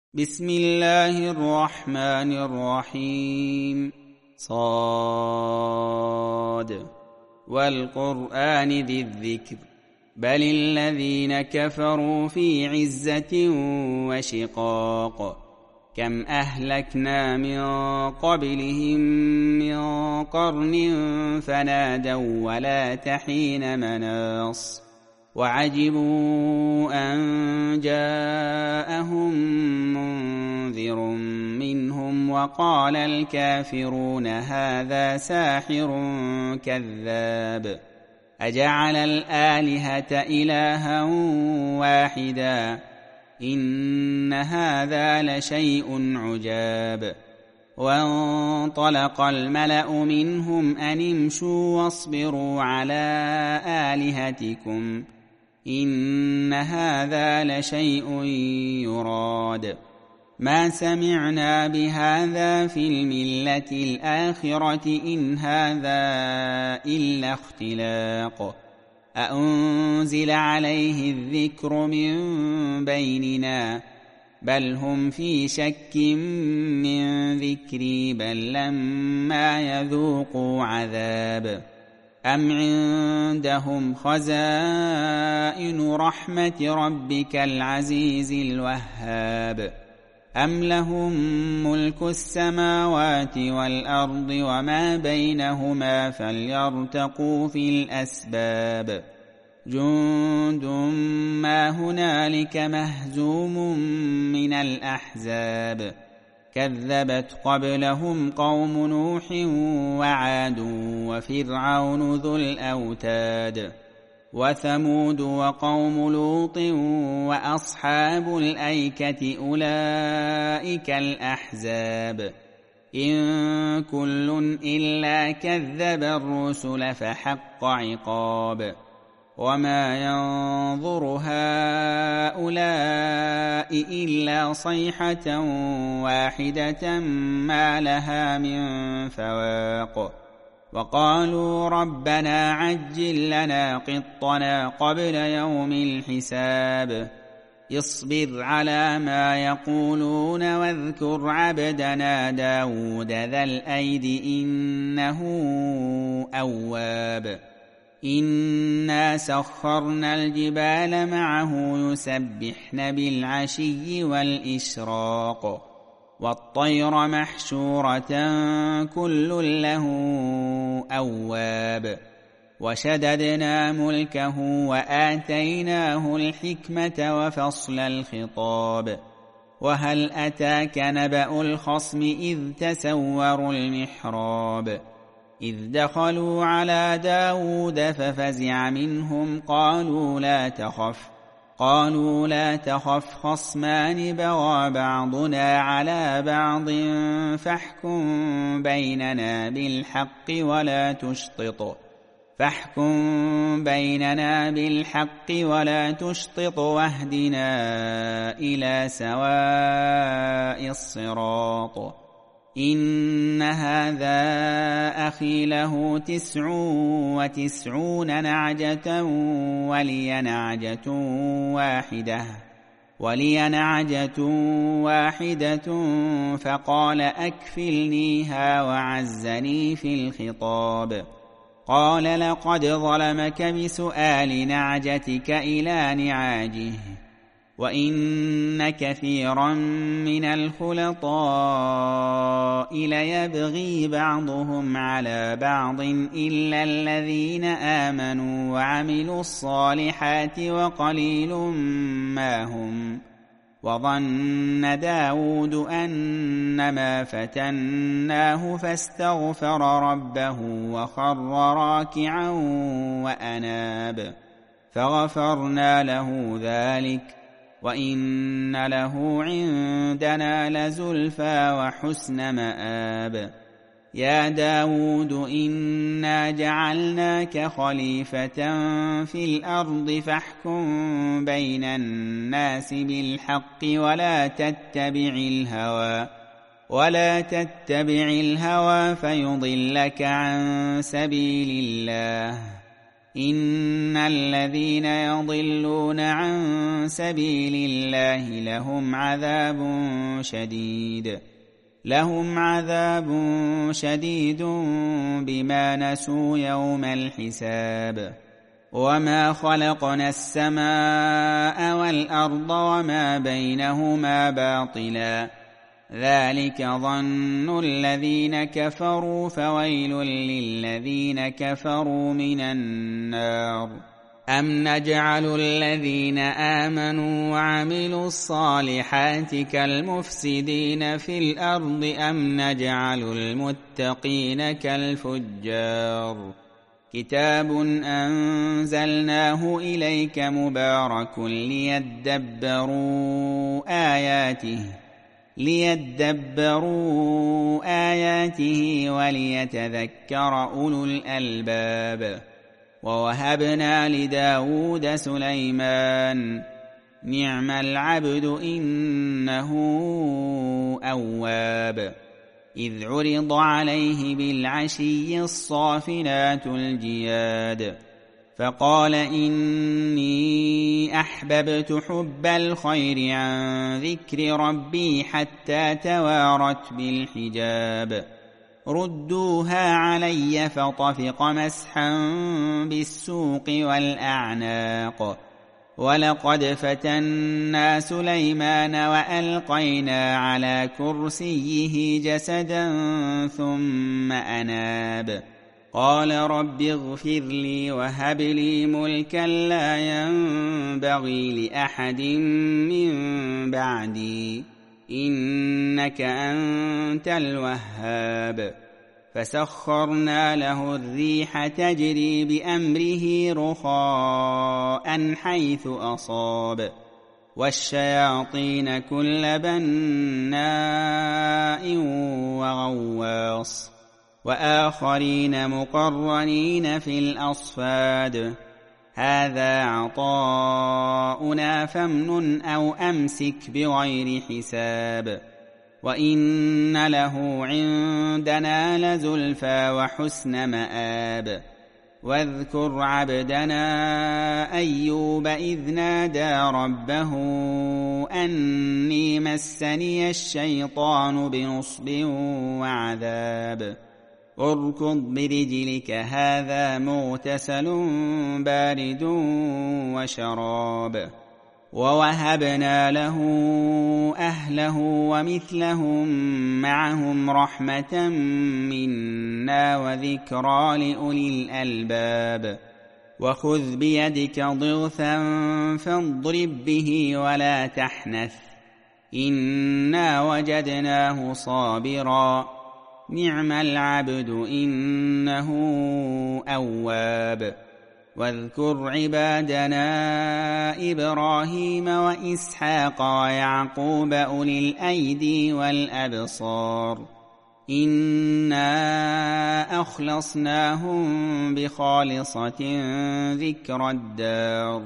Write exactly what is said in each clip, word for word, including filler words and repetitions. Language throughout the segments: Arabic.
بسم الله الرحمن الرحيم. صاد والقرآن ذي الذكر بل الذين كفروا في عزة وشقاق كم أهلكنا من قبلهم من قرن فنادوا ولا تحين مناص وعجبوا أن جاءهم منذر منهم وقال الكافرون هذا ساحر كذاب أجعل الآلهة إلها واحدا إن هذا لشيء عجاب. وانطلق الملأ منهم أن امشوا واصبروا على آلهتكم إن هذا لشيء يراد ما سمعنا بهذا في الملة الآخرة إن هذا إلا اختلاق أأنزل عليه الذكر من بيننا بل هم في شك من ذكري بل لما يذوقوا عذاب أم عندهم خزائن رحمة ربك العزيز الوهاب أم لهم ملك السماوات والأرض وما بينهما فليرتقوا في الأسباب جند ما هنالك مهزوم من الأحزاب كذبت قبلهم قوم نوح وعاد وفرعون ذو الأوتاد وثمود وقوم لوط وأصحاب الأيكة أولئك الأحزاب إن كل إلا كذب الرسل فحق عقاب وما ينظر هؤلاء إلا صيحة واحدة ما لها من فواق وقالوا ربنا عجل لنا قطنا قبل يوم الحساب اصبر على ما يقولون واذكر عبدنا داود ذا الأيد إنه أواب إنا سخرنا الجبال معه يسبحن بالعشي والإشراق والطير محشورة كل له أواب وشددنا ملكه وآتيناه الحكمة وفصل الخطاب وهل أتاك نبأ الخصم إذ تسوروا المحراب إذ دخلوا على داود ففزع منهم قالوا لا تخف قالوا لا تخف خصمان بغى بعضنا على بعض فاحكم بيننا بالحق ولا تشطط فاحكم بيننا بالحق ولا تشطط واهدنا إلى سواء الصراط إن هذا أخي له تسع وتسعون نعجة ولي نعجة واحدة ولي نعجة واحدة فقال أكفلنيها وعزني في الخطاب قال لقد ظلمك بسؤال نعجتك إلى نعاجه وإن كثيرا من الخلطاء ليبغي بعضهم على بعض إلا الذين آمنوا وعملوا الصالحات وقليل ما هم وظن داود أنما فتناه فاستغفر ربه وخر راكعا وأناب فغفرنا له ذلك وإن له عندنا لزلفى وحسن مآب يا داود إنا جعلناك خليفة في الأرض فاحكم بين الناس بالحق ولا تتبع الهوى ولا تتبع الهوى فيضلك عن سبيل الله إن الذين يضلون عن سبيل الله لهم عذاب شديد لهم عذاب شديد بما نسوا يوم الحساب وما خلقنا السماء والأرض وما بينهما باطلا ذلك ظن الذين كفروا فويل للذين كفروا من النار أم نجعل الذين آمنوا وعملوا الصالحات كالمفسدين في الأرض أم نجعل المتقين كالفجار كتاب أنزلناه إليك مبارك ليدبروا آياته ليدبروا آياته وليتذكر أولو الألباب ووهبنا لداود سليمان نعم العبد إنه أواب إذ عرض عليه بالعشي الصافنات الجياد فقال إني أحببت حب الخير عن ذكر ربي حتى توارت بالحجاب ردوها علي فطفق مسحا بالسوق والأعناق ولقد فتنا سليمان وألقينا على كرسيه جسدا ثم أناب قال رب اغفر لي وهب لي ملكا لا ينبغي لأحد من بعدي إنك أنت الوهاب فسخرنا له الريح تجري بأمره رخاء حيث أصاب والشياطين كل بناء وغواص وآخرين مقرنين في الأصفاد هذا عطاؤنا فامنن أو أمسك بغير حساب وإن له عندنا لزلفى وحسن مآب واذكر عبدنا أيوب إذ نادى ربه أني مسني الشيطان بنصب وعذاب اركض برجلك هذا مغتسل بارد وشراب ووهبنا له أهله ومثلهم معهم رحمة منا وذكرى لأولي الألباب وخذ بيدك ضغثا فاضرب به ولا تحنث إنا وجدناه صابرا نعم العبد إنه أواب واذكر عبادنا إبراهيم وإسحاق ويعقوب أولي الأيدي والأبصار إنا أخلصناهم بخالصة ذكر الدار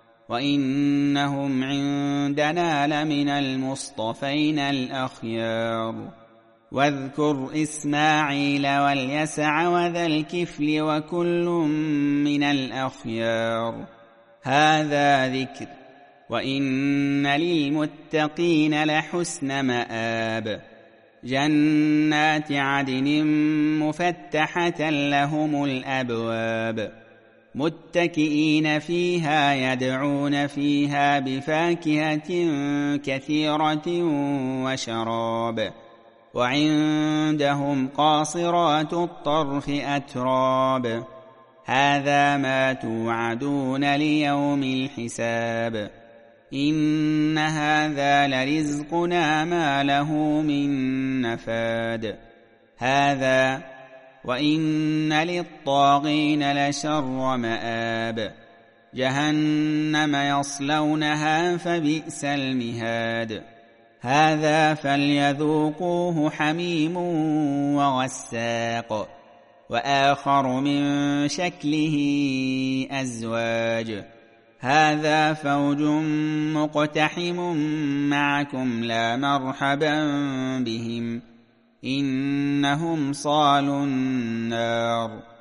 وإنهم عندنا لمن المصطفين الأخيار واذكر إسماعيل واليسع وذا الكفل وكل من الأخيار هذا ذكر وإن للمتقين لحسن مآب جنات عدن مفتحة لهم الأبواب متكئين فيها يدعون فيها بفاكهة كثيرة وشراب وعندهم قاصرات الطرف أتراب هذا ما توعدون ليوم الحساب إن هذا لرزقنا ما له من نفاد هذا وإن للطاغين لشر مآب جهنم يصلونها فبئس المهاد هذا فليذوقوه حميم وغساق وآخر من شكله أزواج هذا فوج مقتحم معكم لا مرحبا بهم إنهم صالوا النار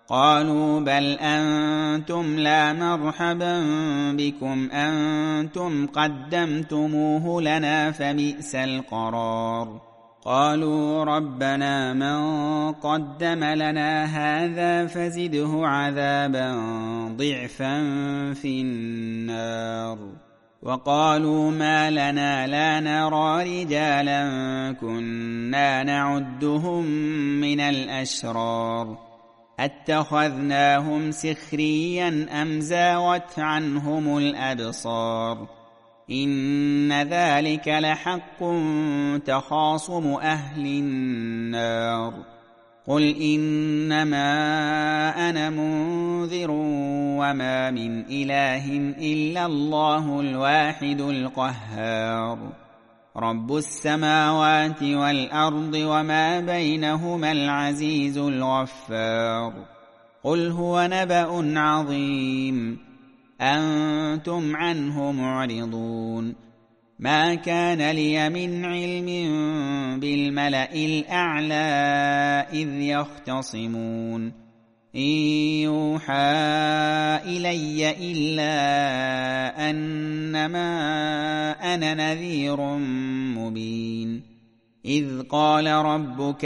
قالوا بل أنتم لا مرحبا بكم أنتم قدمتموه لنا فبئس القرار. قالوا ربنا من قدم لنا هذا فزده عذابا ضعفا في النار. وقالوا ما لنا لا نرى رجالا كنا نعدهم من الأشرار اتخذناهم سخريا أم زاغت عنهم الأبصار إن ذلك لحق تخاصم أهل النار. قل إنما أنا منذر وما من إله إلا الله الواحد القهار رب السماوات والأرض وما بينهما العزيز الغفار. قل هو نبأ عظيم أنتم عنه معرضون. ما كان لي من علم بالملأ الأعلى إذ يختصمون إن يوحى إلي إلا أنما أنا نذير مبين. إذ قال ربك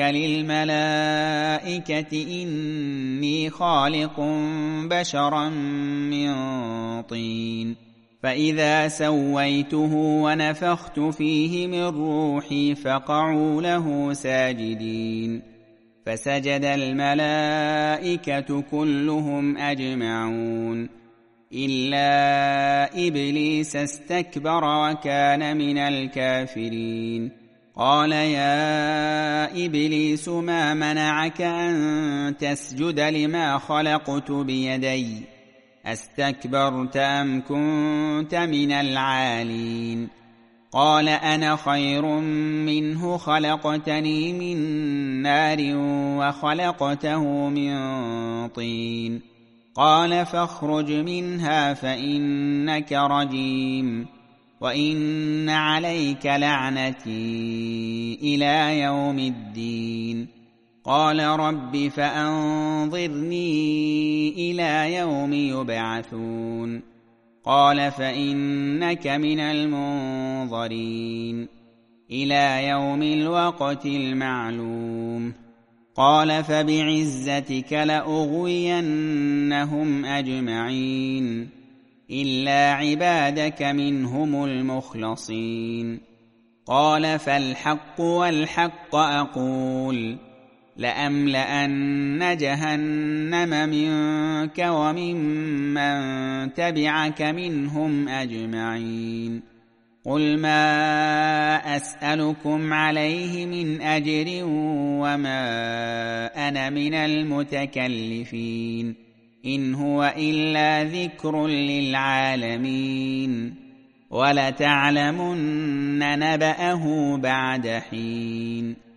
للملائكة إني خالق بشرا من طين فإذا سويته ونفخت فيه من روحي فقعوا له ساجدين فسجد الملائكة كلهم أجمعون إلا إبليس استكبر وكان من الكافرين. قال يا إبليس ما منعك أن تسجد لما خلقت بيدي أستكبرت أم كنت من العالين؟ قال أنا خير منه خلقتني من نار وخلقته من طين. قال فاخرج منها فإنك رجيم وإن عليك لعنتي إلى يوم الدين. قال رب فأنظرني إلى يوم يبعثون. قال فإنك من المنظرين إلى يوم الوقت المعلوم. قال فبعزتك لأغوينهم أجمعين إلا عبادك منهم المخلصين. قال فالحق والحق أقول لأملأن جهنم منك وممن تبعك منهم أجمعين. قل ما أسألكم عليه من أجر وما أنا من المتكلفين إن هو إلا ذكر للعالمين ولتعلمن نبأه بعد حين.